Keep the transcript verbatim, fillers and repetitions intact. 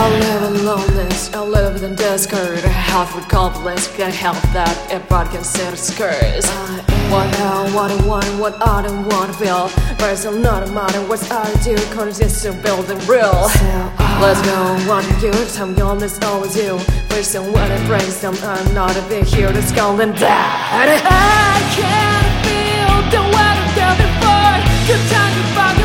I live in loneliness, I live in discord. Half with compliments, can't help that everybody can see the scars. What hell, what I want, what I don't want to feel. But it's not a matter what I do, cause it's still building real. Let's go, what do you tell me on this always you. First and when it breaks them, I'm not a big hero that's going down. I can't feel the way I've done before. Good time to find